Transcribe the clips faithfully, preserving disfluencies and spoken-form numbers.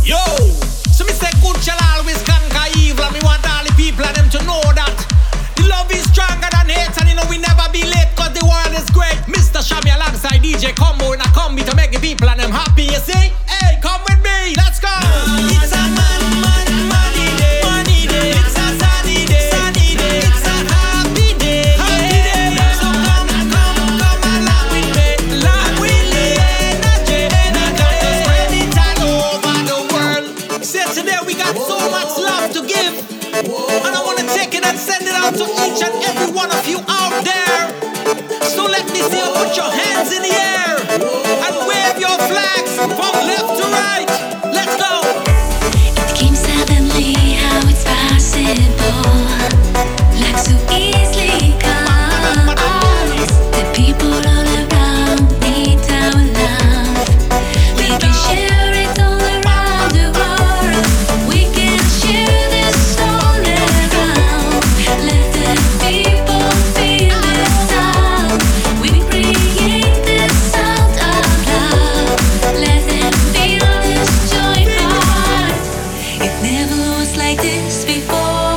Yo, so me say good shall always conquer evil, and me want all the people and them to know that the love is stronger than hate, and you know we never be late, cause the world is great. Mister Shabby alongside D J Combo in a combi to make the people and them happy, you see? Hey, come with me, let's go! It's a man, man, money day, money day. It's a sunny day, sunny day. It's a happy day, happy day. So come, come, come along with me, along with me. Energy, energy. Got to spread it all over the world. Say today we got so much love to give, and I wanna take it and send it out to each and every one of you out there. So let me see you put your hands in the air and wave your flags from left to right. Let's go. It came suddenly, how it's possible, like so easily comes. The people all around need our love. We can share it all around the world. We can share this all around. Let the people feel the sound. We create this sound of love. Let them feel this joy part. It never was like this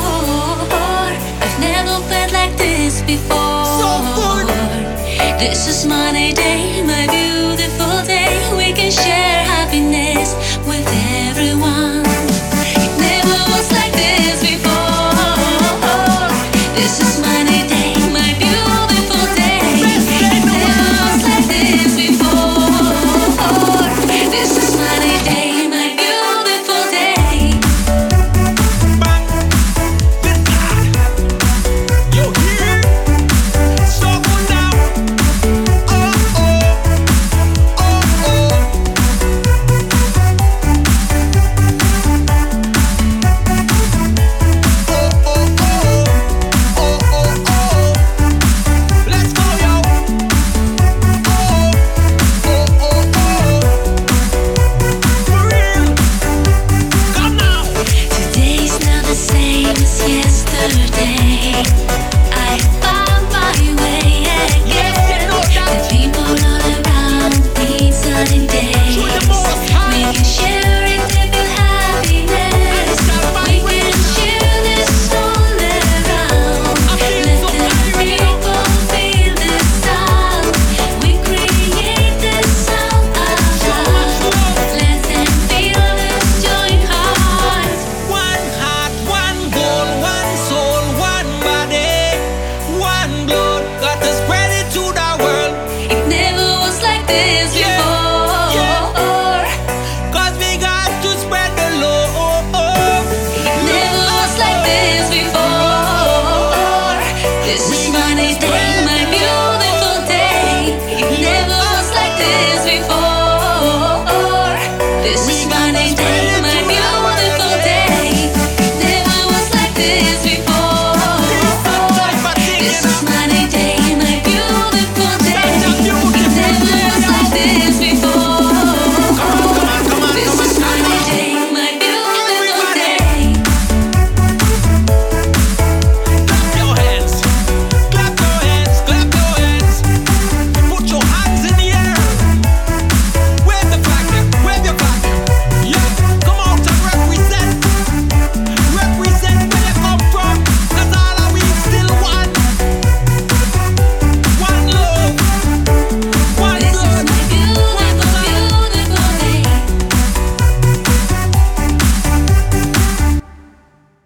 before. I've never felt like this before. So good. This